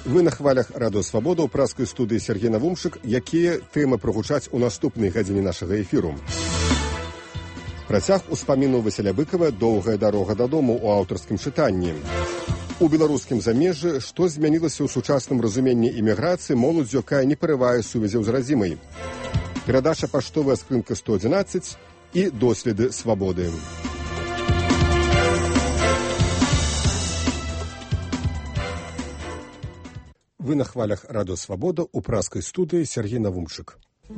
Вы на хвалях Радыё Свабода ў праскай студыі Сергей Навумчык, якія тэмы прагучаць у наступнай гадзіне нашага эфіру. Працяг успамінаў Васіля Быкава «Доўгая дарога дадому» ў аўтарскім чытанні. У беларускім замежжы, што змянілася ў сучасным разуменні іміграцыі моладзь, якая не парывае сувязяў з радзімай. Перадача «Паштовая скрынка 111» і «Доследы свабоды». Вы на хвалях Радыё Свабода ў праскай студыі Сергей Навумчык.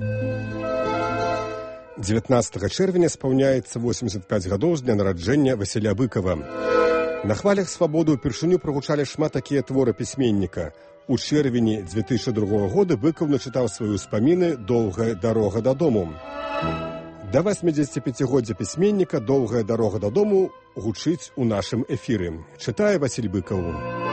19 чэрвеня спаўняецца 85 гадоў з дня нараджэння Васіля Быкава. На хвалях свабоды ўпершыню прагучалі шмат такія творы пісьменніка. У чэрвені 2002 года Быкаў начытаў свае ўспаміны «Доўгая дарога дадому». Да 85-годдзя пісьменніка «Доўгая дарога дадому» гучыць у нашым эфіры. Чытае Васіль Быкаў.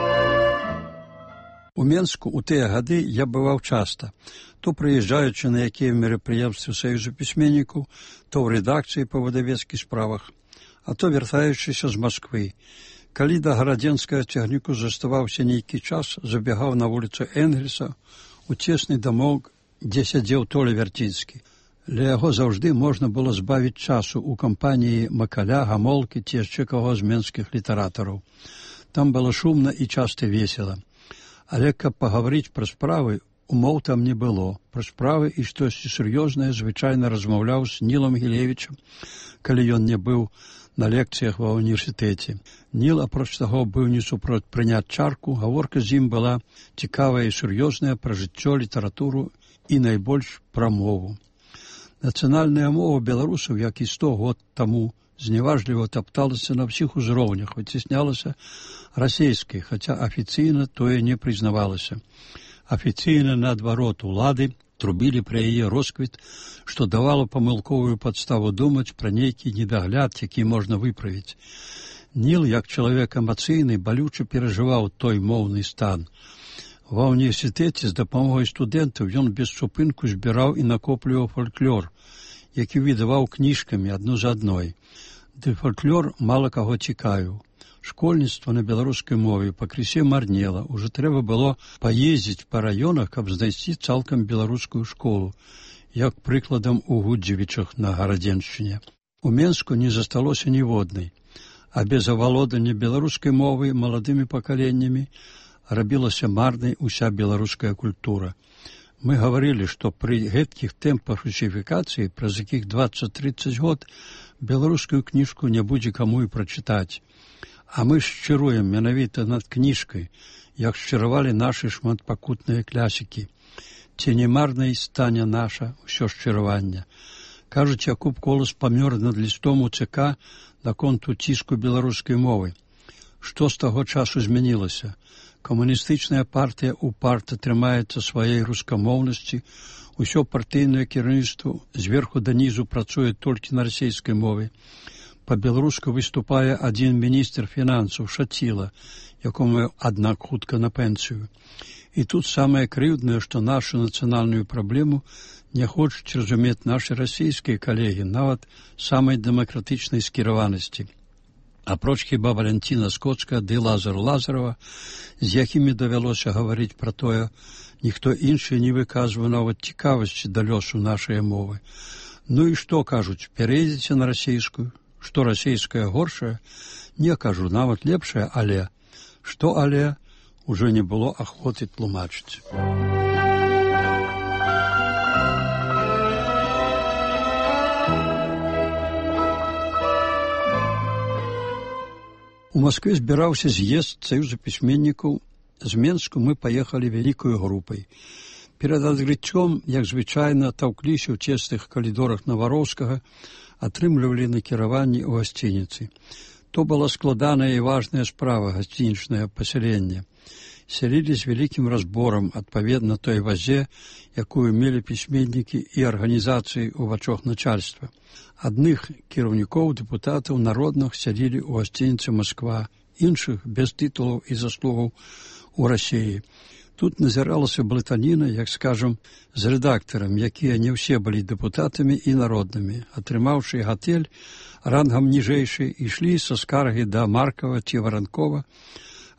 У Менску ў тыя гады я бываў часта, то прыязджаючы на якія мерапрыемствы Саюзу пісьменнікаў, то ў рэдакцыі па выдавецкіх справах, а то вяртаючыся з Масквы. Калі да гарадзенскага цягніку заставаўся нейкі час, забегаў на вуліцу Энгельса у цесны дамок, дзе сядзеў Толя Вярцінскі. Для яго заўжды можна было збавіць часу ў кампаніі Макаля, Гамолкі ці яшчэ каго з менскіх літаратараў. Там было шумна і часта весела. Але каб пагаварыць пра справы, умоў там не было. Пра справы і штосьці сур'ёзнае звычайна размаўляў з Нілам Гілевічам, калі ён не быў на лекцыях ва ўніверсітэце. Ніл, апроч таго, быў не супроць прыняць чарку, гаворка з ім была цікавая і сур'ёзная пра жыццё, літаратуру і найбольш пра мову. Нацыянальная мова беларусаў, як і 100 год таму, зневажліва тапталася на ўсіх узроўнях, выцеснялася расійскай, хаця афіцыйна тое не прызнавалася. Афіцыйна, наадварот, улады трубілі пра яе росквіт, што давала памылковую падставу думаць пра нейкі недагляд, які можна выправіць. Ніл, як чалавек эмацыйны, балюча перажываў той моўны стан. Ва ўніверсітэце з дапамогай студэнтаў ён без супынку збіраў і накопліваў фальклор, які выдаваў кніжкамі адну за адной. Ды фальклор мала каго цікавіў. Школьніцтва на беларускай мове пакрысе марнела. Ужо трэба было паездзіць па раёнах, каб знайсці цалкам беларускую школу, як прыкладам у Гудзевічах на Гарадзеншчыне. У Менску не засталося ніводнай, а без авалодання беларускай мовы маладымі пакаленнямі рабілася марнай уся беларуская культура. Мы гаварылі, што пры гэткіх тэмпах русіфікацыі, праз якіх 20-30 год, беларускую кніжку не будзе каму і прачытаць. А мы шчыруем менавіта над кніжкай, як шчыравалі нашы шматпакутныя клясікі. Ці не марнай стане наша ўсё шчыраванне. Кажуць, Якуб Колас памёр над лістом у ЦК наконт уціску беларускай мовы. Што з таго часу змянілася? Камуністычная партыя упарта трымаецца сваёй рускамоўнасці, усё партыйнае кіраўніцтва зверху данізу працуе толькі на расійскай мове. Па-беларуску выступае адзін міністр фінансаў Шаціла, якому, аднак, хутка на пенсію. І тут самае крыўднае, што нашу нацыянальную праблему не хочуць разумець нашы расійскія калегі, нават самай дэмакратычнай скіраванасці. Апроч хіба Валянціна Скоцкая ды Лазару Лазарова, з якімі давялося гаварыць пра тое, ніхто іншы не выказвае нават цікавасці да лёсу нашай мовы. Ну і што кажуць, перейдзеце на расійскую? Што расійская горшая? Не кажу, нават лепшая, але. Што але? Ужо не было ахвоты тлумачыць. У Маскве збіраўся з'езд Саюза пісьменнікаў. З Менску мы паехалі вялікаю групай. Перад адкрыццём, як звычайна, таўкліся ў цесных калідорах Навароўскага, атрымлівалі накіраванні ў гасцініцы. То была складаная і важная справа гасцінічнае пасяленне. Сялілі з вялікім разборам, адпаведна той вазе, якую мелі пісьменнікі і арганізацыі ў вачах начальства. Адных кіраўнікоў, дэпутатаў народных сядзілі ў гасцініцы Масква, іншых без тытулаў і заслугаў у Расіі. Тут назіралася блытаніна, як скажам, з рэдактарам, якія не ўсе былі дэпутатамі і народнымі. Атрымаўшы гатэль рангам ніжэйшы, ішлі са скаргі да Маркава ці Варанкова,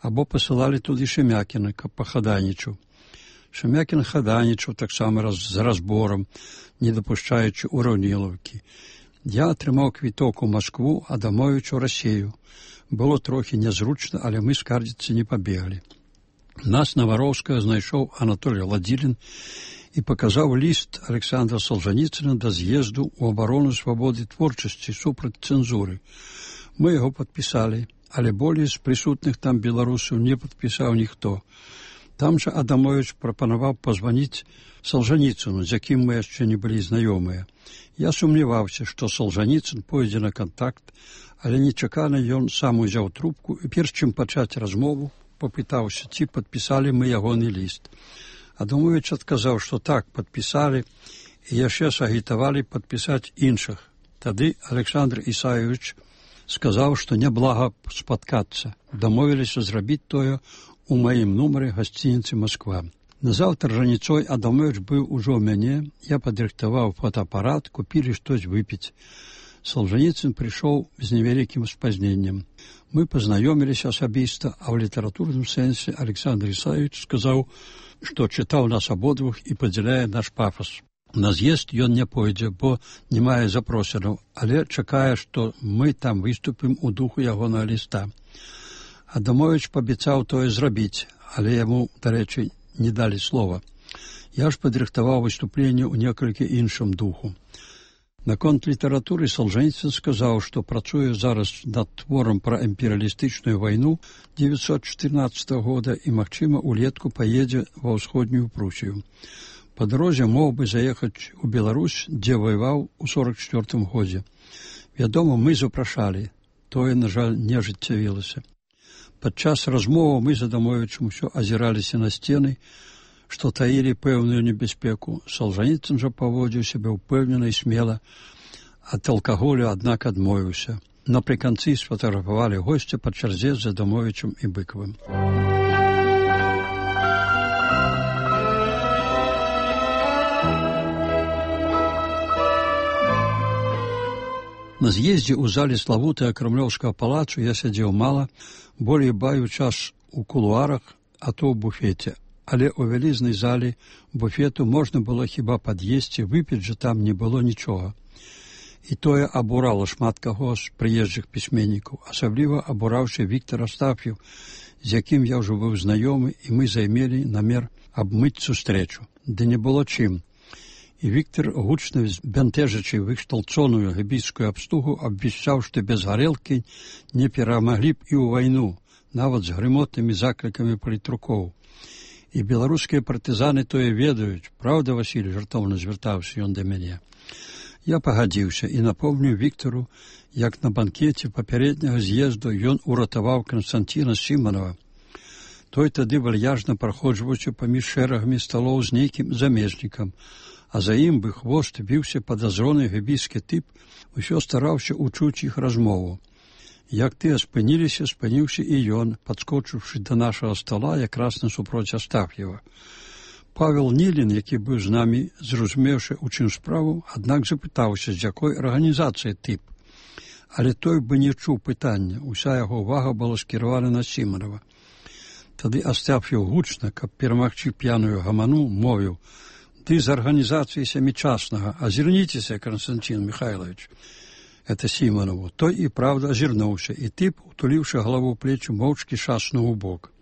або пасылалі туды Шемякіна, каб пахаданічаў. Шемякін хаданічаў таксама з разборам, не дапушчаючы ўраўнілаўкі. Я атрымаў квіток у Маскву, Адамовіч у Расею. Было трохі нязручна, але мы скардзіцца не пабеглі. Нас на Вароўскага знайшоў Анатолій Ладзілін і паказаў ліст Александра Солжаніцына да з'езду ў абарону свабоды творчасці супраць цэнзуры. Мы яго падпісалі, але болей з прысутных там беларусаў не падпісаў ніхто. Там жа Адамовіч прапанаваў пазваніць Солжаніцыну, з якім мы яшчэ не былі знаёмыя. Я сумняваўся, што Солжаніцын пойдзе на кантакт, але нечакана ён сам узяў трубку і перш чым пачаць размову, папытаўся, ці падпісалі мы ягоны ліст. Адамовіч адказаў, што так, падпісалі і яшчэ сагітавалі падпісаць іншых. Тады Александр Ісаевич сказаў, што няблага спаткацца. Дамовіліся зрабіць тое у маім нумары гасцініцы Масква. Назаўтра раніцой Адамовіч быў ужо ў мяне, я падрыхтаваў фотоапарат, купілі штось выпіць. Солжаніцын прыйшоў з невялікім спазненнем. Мы пазнаёміліся асабіста, а ў літаратурным сэнсе Александр Ісаевич сказаў, што чытаў нас абодвух і падзяляе наш пафас. На з'езд ён не пойдзе, бо не мае запрошанаў, але чакае, што мы там выступім у духу ягонага ліста. Адамовіч паабяцаў тое зрабіць, але яму, дарэчы, не далі слова. Я ж падрыхтаваў выступленне ў некалькі іншым духу. Наконт літаратуры Солжаніцын сказаў, што працуе зараз над творам пра імперыялістычную вайну 1914 года і, магчыма, улетку паедзе ва ўсходнюю Прусію. Па дарозе мог бы заехаць у Беларусь, дзе ваяваў у 1944 годзе. Вядома, мы запрашалі. Тое, на жаль, не ажыццявілася. Падчас размовы мы з Адамовічам усё азіраліся на сцены, што таілі пэўную небяспеку. Солжаніцын жа паводзіў сябе ўпэўнена і смела, ад алкаголю, аднак, адмовіўся. Напрыканцы сфотаграфавалі госця па чарзе з Адамовічам і Быкавым. На з'ездзе ў зале славутага крамлёўскага палацу я сядзеў мала, болей баю час у кулуарах, а то ў буфеце. Але ў вялізнай зале буфету можна было хіба пад'есці, выпіць жа там не было нічога. І тое абурала шмат каго з прыезджых пісьменнікаў, асабліва абураўся Віктор Астаф'еў, з якім я ўжо быў знаёмы, і мы займелі намер абмыць сустрэчу. Ды не было чым. І Віктор, гучна збянтэжачы вышталцоную габійскую абстугу, абвяшчаў, што без гарэлкі не перамаглі б і ў вайну, нават з грымотнымі заклікамі палітрукоў. І беларускія партызаны тое ведаюць. Праўда, Васіль, жартоўна звяртаўся ён да мяне. Я пагадзіўся і напомніў Віктору, як на банкеце папярэдняга з'езду ён уратаваў Канстанціна Сіманова. Той тады вальяжна праходжваўся паміж шэрагамі сталоў з нейкім замежнікам, а за ім бы хвост віўся падазроны габійскі тып, усё стараўся учуць іх размову. Як тыя спыніліся, спыніўся і ён, падскочыўшы да нашага стала якраз насупроць Астаф'ева. Павел Нілін, які быў з намі, зразумеўшы, у чым справу, аднак запытаўся, з якой арганізацыі тып. Але той бы не чуў пытання, уся яго ўвага была скіравана на Сіманова. Тады Астаф'еў гучна, каб перамагчы п'яную гаману, мовіў: «Ты з арганізацыі сямічаснага, азірніцеся, Константин Михайлович». Это Сіманову. Той і правда азірнуўся, і тып, утуліўшы галаву плечу, моўчкі шаснуў у бок.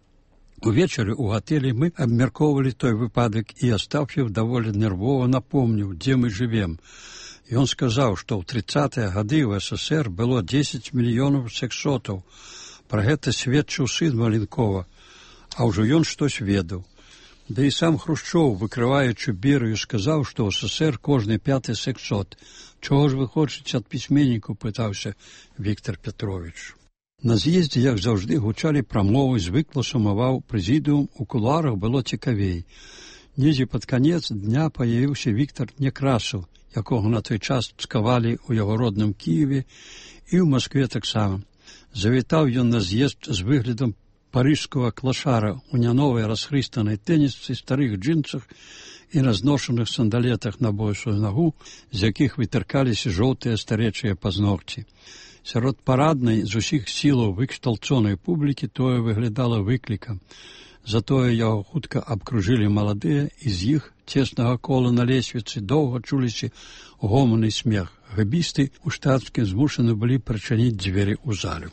Увечары ў гатэлі мы абмяркоўвалі той выпадак, і Астаф'еў даволі нервова напомніў, дзе мы жывем. Ён сказаў, што ў 30-е гады ў СССР было 10 мільёнаў сексотаў. Пра гэта сведчыў сын Маленкова, а ўжо ён штось ведаў. Да і сам Хрушчоў, выкрываючы Берыю, сказаў, што ў СССР кожны 5-й сексот. Чого ж вы хочаце ад пісьменнікаў, пытаўся Віктор Петрович. На з'ездзе, як заўжды, гучалі прамовы, звыкла сумаваў прэзідыум, у кулуарах было цікавей. Недзе пад канец дня паявіўся Віктор Некрасаў, якога на той час цкавалі ў яго родным Кіеве і ў Маскве таксама. Завітаў ён на з'езд з выглядам парыжскага клашара у няновай расхрыстанай тэнісцы, старых джинсах і разношаных сандалетах на бойшую нагу, з якіх вытыркаліся жоўтыя старэчыя пазногці. Сярод параднай з усіх сілаў выкшталцонай публікі тое выглядала выклікам. Затое яго хутка абкружылі маладыя, і з іх цеснага кола на лесвіцы доўга чуліся гоман і смех. Гэбісты ў штатскім змушаны былі прачыніць дзверы ў залю.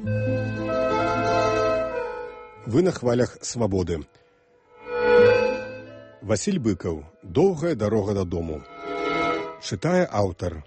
Вы на хвалях свабоды. Васіль Быкаў. Доўгая дарога дадому. Чытае аўтар.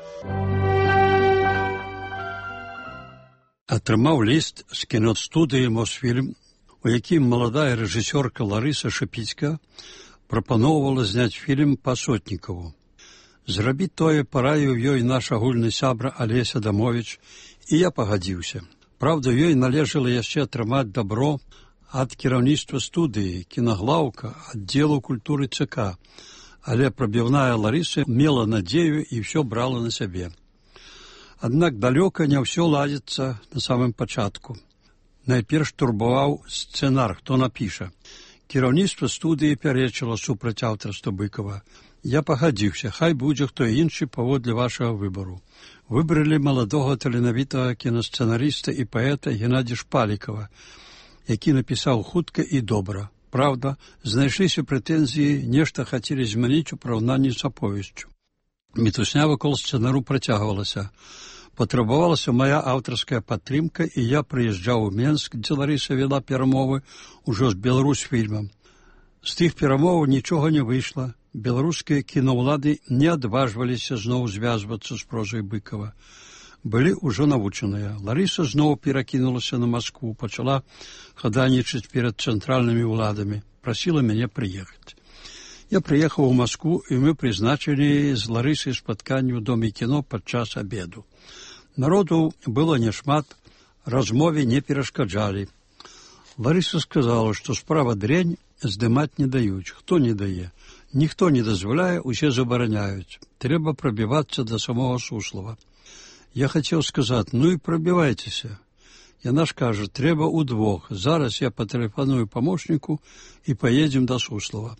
Атрымаў ліст з кіностудыі «Мосфільм», у якім маладая рэжысёрка Ларыса Шапіцька прапаноўвала зняць фільм па Сотнікаву. Зрабіць тое параіў ёй наш агульны сябра Алесь Адамовіч, і я пагадзіўся. Праўда, ёй належала яшчэ атрымаць дабро ад кіраўніцтва студыі, кінаглаўка, аддзелу культуры ЦК, але прабіўная Ларыса мела надзею і ўсё брала на сябе. Аднак далёка не ўсё ладзіцца на самым пачатку. Найперш турбаваў сцэнар, хто напіша. Кіраўніцтва студыі пярэчыла супраць аўтарства Быкава. Я пагадзіўся, хай будзе хто іншы паводле вашага выбару. Выбралі маладога таленавітага кінасцэнарыста і паэта Геннадзя Шпалікава, які напісаў хутка і добра. Праўда, знайшліся прэтэнзіі, нешта хацелі змяніць у параўнанні з аповесцю. Мітусня вакол сцэнару працягвалася. Патрабавалася мая аўтарская падтрымка, і я прыязджаў у Менск, дзе Ларыса вела перамовы ўжо з Беларусьфільмам. З тых перамоваў нічога не выйшла. Беларускія кінаўлады не адважваліся зноў звязвацца з прозай Быкава. Былі ўжо навучаныя. Ларыса зноў перакінулася на Маскву, пачала хадайнічаць перад цэнтральнымі ўладамі, прасіла мяне прыехаць. Я прыехаў у Маскву, і мы прызначылі з Ларысай спатканне ў Доме кіно падчас абеду. Народу было няшмат, размове не перашкаджалі. Ларыса сказала, што справа дрэнь, здымаць не даюць. Хто не дае? Ніхто не дазваляе, усе забараняюць. Трэба прабівацца да самога Суслава. Я хацеў сказаць, ну і прабівайцеся. Яна ж кажа, трэба ўдвох. Зараз я патэлефаную памочніку і паедзем да Суслава.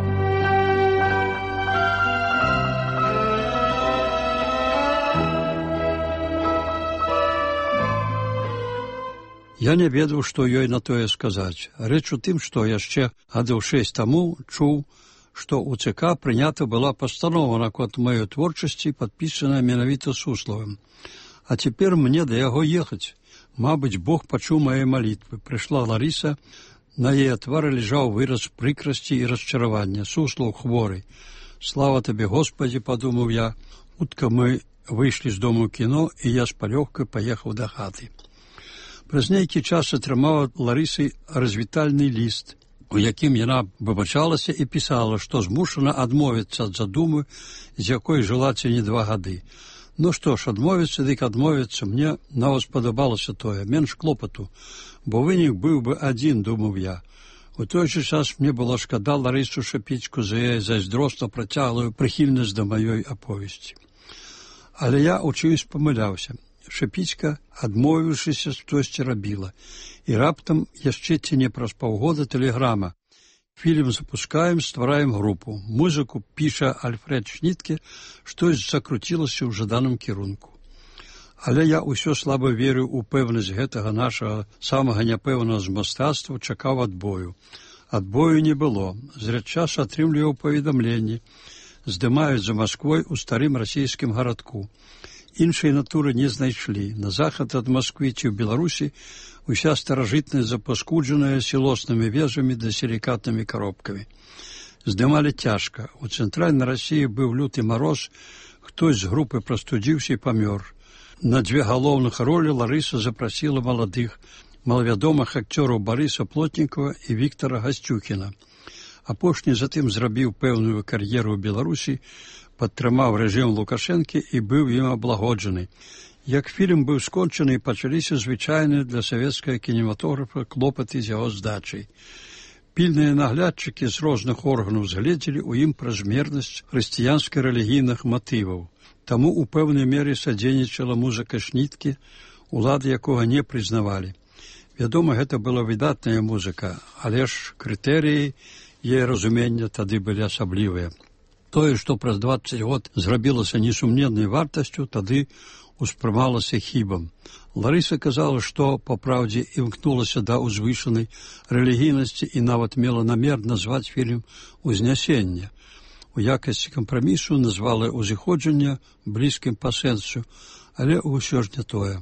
Я не ведаў, што ёй на тое сказаць. Рэч у тым, што яшчэ гадоў 6 таму чуў, што ў ЦК прынята была пастанова наконт маёй творчасці, падпісаная менавіта Суславым. А цяпер мне да яго ехаць. Мабыць, Бог пачуў мае малітвы. Прыйшла Ларыса, на яе твары ляжаў выраз прыкрасці і расчаравання. Суслаў хворы. Слава табе, Господі, падумаў я. Хутка мы выйшлі з дому кіно, і я з палёгкай паехаў да хаты. Праз нейкі час атрымала Ларысы развітальны ліст, у якім яна выбачалася і пісала, што змушана адмовіцца ад задумы, з якой жыла ці не 2 гады. Ну што ж, адмовіцца, дык адмовіцца, мне нават спадабалася тое, менш клопату, бо вынік быў бы адзін, думаў я. У той жа час мне было шкада Ларысу Шапіцьку за яе зайздросна працяглую прыхільнасць да маёй аповесці. Але я учуюсь памыляўся. Шапіцька, адмовіўшыся, штосьці рабіла. І раптам яшчэ ці не праз паўгода тэлеграма. Фільм запускаем, ствараем групу. Музыку піша Альфред Шнітке, штось закруцілася ў жаданым кірунку. Але я ўсё слаба верыў у пэўнасць гэтага нашага самага няпэўнага з мастацтва, чакаў адбою. Адбою не было. Зрэдчас атрымліваў паведамленні. Здымаюць за Масквой у старым расійскім гарадку. Іншай натуры не знайшлі. На захад ад Масквы ці ў Беларусі уся старажытнасць запаскуджаная сілоснымі вежамі да сілікатнымі коробкамі. Здымалі цяжка. У цэнтральнай Расіі быў люты мароз, хтось з групы прастудзіўся і памёр. На 2 галоўных ролі Ларыса запрасіла маладых, малавядомых акцёраў Барыса Плотнікова і Віктара Гасцюкіна. Апошні затым зрабіў пэўную кар'еру ў Беларусі, падтрымаў рэжым Лукашэнкі і быў ім аблагоджаны. Як фільм быў скончаны, пачаліся звычайныя для савецкага кінематографа клопаты з яго здачай. Пільныя наглядчыкі з розных органаў згледзелі ў ім празмернасць хрысціянска-рэлігійных матываў. Таму ў пэўнай мере садзейнічала музыка Шніткі, улады якога не прызнавалі. Вядома, гэта была выдатная музыка, але ж крытэрыі яе разумення тады былі асаблівыя. Тое, што праз 20 год зрабілася несумненнай вартасцю, тады успрымалася хібам. Ларыса казала, што, па праўдзе, імкнулася да ўзвышанай рэлігійнасці і нават мела намер назваць фільм «Узнясенне». У якасці кампрамісу назвала «Узыходжанне» блізкім па сэнсу, але ўсё ж не тое.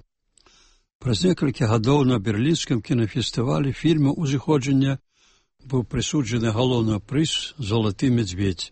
Праз некалькі гадоў на берлінскім кінафестывалі фільму «Узыходжанне» быў прысуджаны галоўны прыз «Залаты медведь».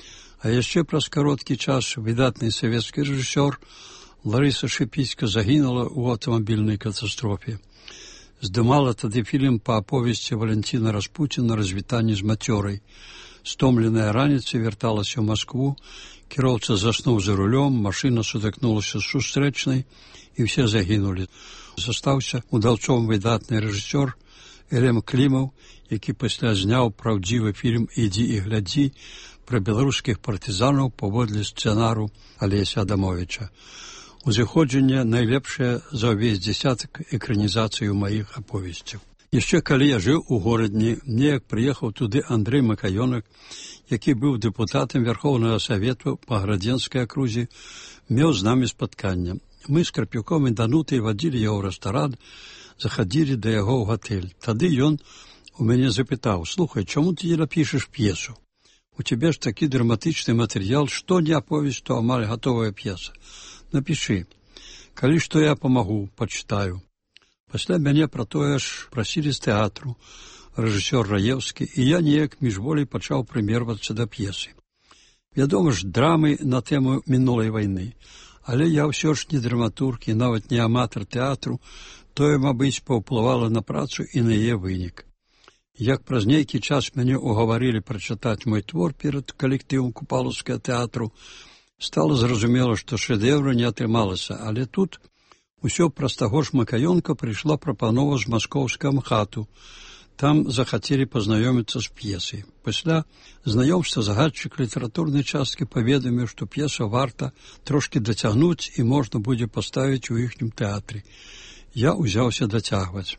А яшчэ праз кароткі час выдатны савецкі рэжысёр Ларыса Шипіцька загінула ў аўтамабільнай катастрофе. Здымала тады фільм па аповесці Валентина Распуціна «Развітанне з мацёрай». Стомленая раніцай вярталася ў Маскву, кіроўца заснуў за рулём, машына сутыкнулася з сустрэчнай, і ўсе загінулі. Застаўся удаўцом выдатны рэжысёр Элем Клімаў, які пасля зняў праўдзівы фільм «Ідзі і глядзі» пра беларускіх партызанаў паводле сцэнару Алеся Адамовіча. «Узыходжанне» найлепшае за ўвесь дзесятак экранізацый у маіх аповесцяў. Яшчэ калі я жыў у горадні, неяк прыехаў туды Андрэй Макаёнак, які быў дэпутатам Верхоўнага Савету па Градзенскай акрузе, меў з намі спатканне. Мы з Карпюком і Данутай вадзілі яго ў рэстаран, захадзілі да яго ў гатэль. Тады ён у мяне запытаў: «Слухай, чаму ты не напішаш п'есу? У цябе ж такі драматычны матэрыял, што не аповесць, то амаль гатовая п'еса. Напішы. Калі што я памагу, пачытаю». Пасля мяне пра тое ж прасілі з тэатру рэжысёр Раеўскі, і я неяк міжволей пачаў прымервацца да п'есы. Вядома ж, драмы на тэму мінулай вайны, але я ўсё ж не драматург і нават не аматар тэатру, тое, мабыць, паўплывала на працу і на яе вынік. Як праз нейкі час мяне угаварылі прачытаць мой твор перад калектывам Купалаўскага тэатру, стала зразумела, што шэдэўра не атрымалася, але тут усё праз таго ж Макаёнка прыйшла прапанова з маскоўскага МХАТу. Там захацелі пазнаёміцца з п'есай. Пасля знаёмства загадчык літаратурнай часткі паведаміў, што п'еса варта трошкі дацягнуць і можна будзе паставіць у іхнім тэатры. Я ўзяўся дацягваць.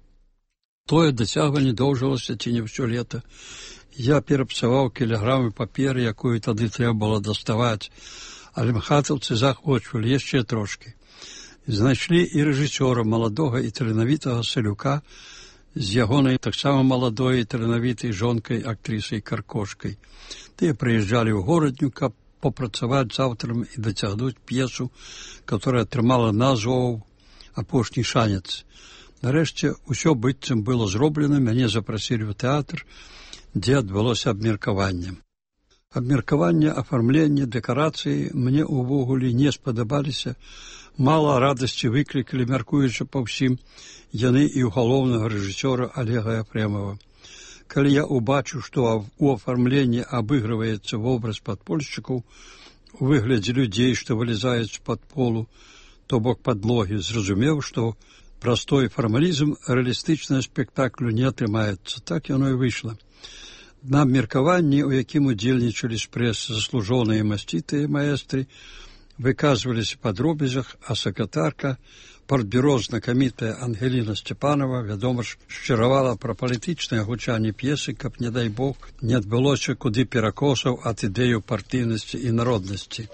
Тое дацягванне доўжылася ці не ўсё лета. Я перапсаваў кілаграмы паперы, якую тады трэба было даставаць, але мхатаўцы захвочвалі яшчэ трошкі. Знайшлі і рэжысёра, маладога і таленавітага Салюка, з ягонай таксама маладой і таленавітай жонкай, актрысай Каркошкай. Тыя прыязджалі ў горадню, каб попрацаваць з аўтарам і дацягнуць п'есу, которая атрымала назву «Апошні шанец». Нарэшце, усё быццам было зроблена, мяне запрасілі ў тэатр, дзе адбылося абмеркаванне. Абмеркаванне, афармленне, дэкарацыі мне ўвогуле не спадабаліся. Мала радасці выклікалі, мяркуючы па ўсім, яны і ў галоўнага рэжысёра Олега Ефремова. Калі я убачыў, што у афармленні абыгрываецца вобраз падпольшчыкаў у выглядзе людзей, што вылезаюць з-пад полу, то бок падлогі, зразумеў, што простой фармалізм рэалістычнага спектаклю не атрымаецца. Так яно і выйшла. На абмеркаванні, у якім удзельнічалі з прэсы заслужоныя масцітыя маэстры, выказваліся па дробязях, а сакратарка, партбюро знакамітая Ангеліна Сцепанова, вядома ж, шчыравала пра палітычнае гучанне п'есы, каб, не дай Бог, не адбылося куды перакосаў ад ідэю партыйнасці і народнасці.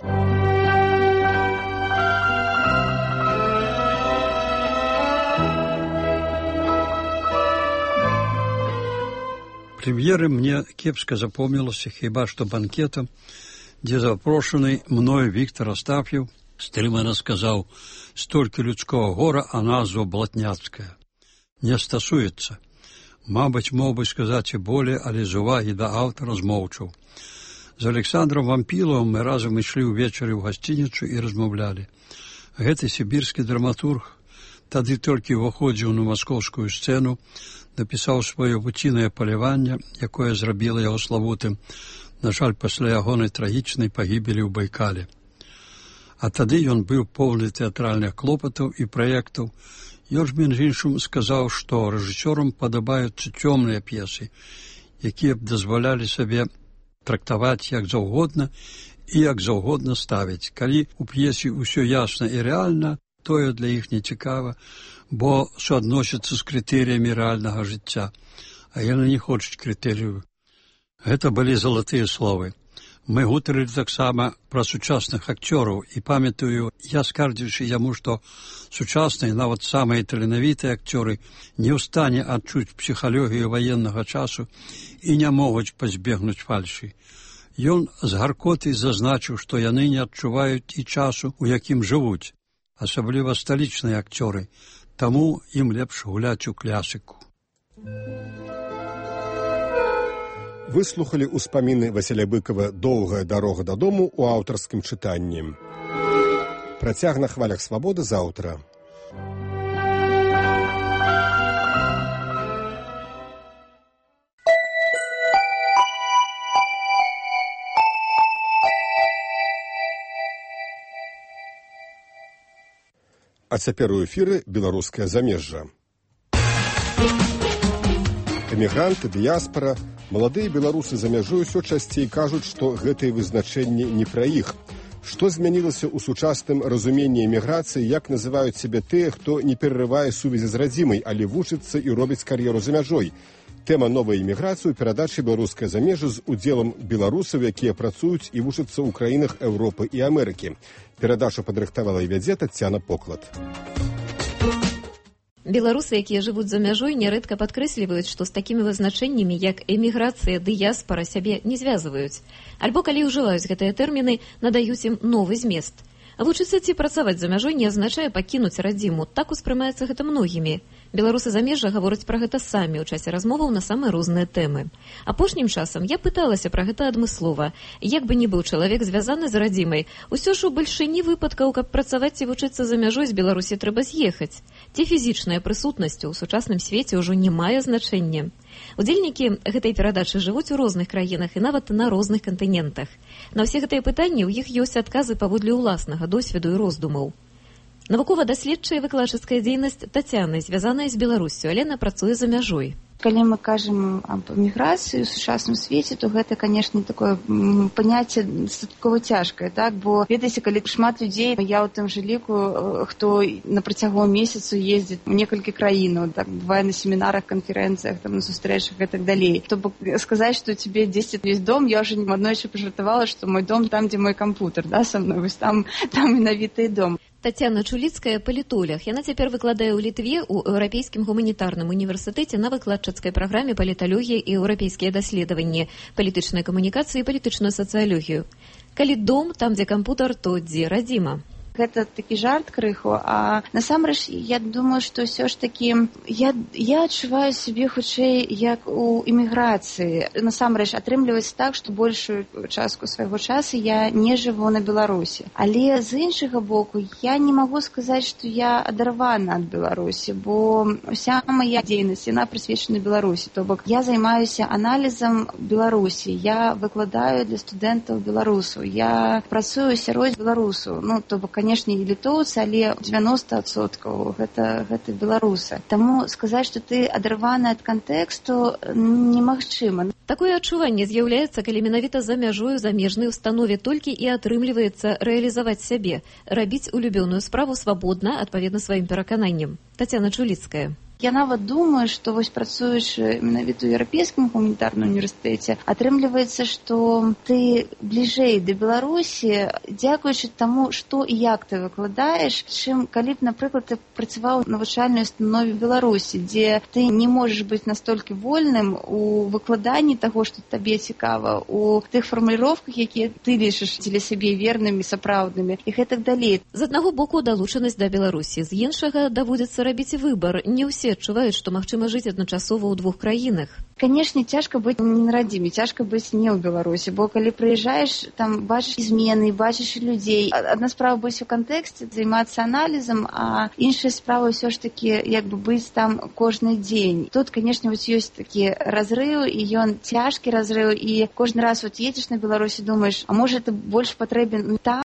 Прэм'еры мне кепска запомнілася хіба што банкетам, дзе запрошаны мною Віктор Астаф'ев стрымана сказаў: «Столькі людского гора, а назва блатняцкая. Не стасуецца». Мабыць, мог бы сказаць і болей, але з увагі да аўтара змоўчаў. З Александром Вампіловым мы разам ішлі ўвечары ў гасцініцу і размаўлялі. Гэты сібірскі драматург тады толькі ўваходзіў на маскоўскую сцэну, напісаў сваё вуцінае паляванне, якое зрабіла яго славутым, на жаль, пасля ягонай трагічнай пагібелі ў Байкале. А тады ён быў поўны тэатральных клопатаў і праектаў. Ён ж, між іншым, сказаў, што рэжысёрам падабаюцца цёмныя п'есы, якія б дазвалялі сабе трактаваць як заўгодна і як заўгодна ставіць. Калі у п'есе ўсё ясна і рэальна, тое для іх не цікава, бо суадносіцца з крытэрыямі рэальнага жыцця, а яны не хочуць крытэрыяў. Гэта былі залатыя словы. Мы гутарылі таксама пра сучасных акцёраў, і памятаю, я скардзіўся яму, што сучасныя, нават самыя таленавітыя акцёры не ў стане адчуць псіхалогію ваеннага часу і не могуць пазбегнуць фальшы. Ён з гаркотай зазначыў, што яны не адчуваюць і часу, у якім жывуць, асабліва сталічныя акцёры, таму ім лепш гуляць у клясіку. Выслухалі ўспаміны Васіля Быкава «Доўгая дарога дадому» у аўтарскім чытанні. Працяг на хвалях свабоды заўтра. А цяпер у эфіры беларускае замежжа. Эмігранты, дыяспара, маладыя беларусы за мяжой усё часцей кажуць, што гэтыя вызначэнні не пра іх. Што змянілася ў сучасным разуменні эміграцыі, як называюць сябе тыя, хто не перарывае сувязі з радзімай, але вучыцца і робіць кар'еру за мяжой. Тэма новай эміграцыі ў перадачы «Беларускае замежжа» з удзелам беларусаў, якія працуюць і вучацца ў краінах Еўропы і Амерыкі. Перадачу падрыхтавала і вядзе Тацяна Поклад. Беларусы, якія жывуць за мяжой, нярэдка падкрэсліваюць, што з такімі вызначэннямі, як эміграцыя, дыяспара, сябе не звязваюць. Альбо, калі ўжываюць гэтыя тэрміны, надаюць ім новы змест. Вучыцца ці працаваць за мяжой не азначае пакінуць радзіму. Так успрымаецца гэта многімі. Беларусы замежжа гавораць пра гэта самі ў часе размоваў на самыя розныя тэмы. Апошнім часам я пыталася пра гэта адмыслова. Як бы ні быў чалавек звязаны з радзімай, усё ж у бальшыні выпадкаў, каб працаваць ці вучыцца за мяжой з Беларусі, трэба з'ехаць. Ці фізічная прысутнасць у сучасным свеце ўжо не мае значэння. Удзельнікі гэтай перадачы жывуць у розных краінах і нават на розных кантынентах. На ўсе гэтыя пытанні ў іх ёсць адказы паводле ўласнага досведу і роздумаў. Навукова-даследчая выкладчыцкая дзейнасць Тацяны, звязаная з Беларуссю, але яна працуе за мяжой. Калі мы кажам аб эміграцыі ў сучасным свеце, то гэта, канешне, такое паняцце дастаткова цяжкае, так? Бо, ведаеце, калі шмат людзей, я ў тым жа ліку, хто на працягу месяцу ездзіць у некалькі краінаў, так, бывае на семінарах, канферэнцыях, там, на сустрэчах і так далей. То бок сказаць, што у цябе дзесьці весь дом, я ўжо аднойчы пажартавала, што мой дом там, дзе мой кампутер, да, са мной, вось там менавіта і дом. Тацяна Чуліцкая, палітолог. Яна цяпер выкладае ў Літве ў Еўрапейскім гуманітарным універсітэце на выкладчыцкай праграме паліталогія і еўрапейскія даследаванні, палітычныя камунікацыі і палітычную сацыялогію. Калі дом, там, дзе кампутар, то дзе радзіма? Гэта такі жарт крыху, а насамрэч я думаю, што ўсё ж такі я адчуваю сябе хутчэй як у эміграцыі. Насамрэч атрымліваецца так, што большую частку свайго часу я не жыву на Беларусі. Але з іншага боку я не магу сказаць, што я адарвана ад Беларусі, бо ўся мая дзейнасць, яна прысвечана Беларусі. То бок я займаюся аналізам Беларусі, я выкладаю для студэнтаў беларусаў, я працую сярод беларусаў, ну, то бок, канешне, і літоўцы, але 90% гэта беларусы. Таму сказаць, што ты адарваны ад кантэксту, немагчыма. Такое адчуванне з'яўляецца, калі менавіта за мяжою замежнай установе толькі і атрымліваецца рэалізаваць сябе, рабіць улюбёную справу свабодна, адпаведна сваім перакананням. Тацяна Чуліцкая. Я нават думаю, што вось працуючы менавіта ў Еўрапейскім гуманітарным універсітэце, атрымліваецца, што ты бліжэй да Беларусі, дзякуючы таму, што і як ты выкладаеш, чым калі б, напрыклад, ты працаваў у навучальнай установе Беларусі, дзе ты не можаш быць настолькі вольным у выкладанні таго, што табе цікава, у тых фармуліроўках, якія ты лічыш дзеля сябе вернымі, сапраўднымі і гэтак далей. З аднаго боку далучанасць да Беларусі, з іншага даводзіцца рабіць выбар. Не ўсе адчуваюць, што магчыма жыць адначасова ў двух краінах. Канешне, цяжка быць не на радзіме, цяжка быць не ў Беларусі, бо калі прыязджаеш, там бачыш змены, бачыш людзей. Адна справа быць у кантэксце, займацца аналізам, а іншая справа ўсё ж такі як бы быць там кожны дзень. Тут, канешне, вось ёсць такі разрыў, і ён цяжкі разрыў, і кожны раз вот едзеш на Беларусі, думаеш, а можа ты больш патрэбен там,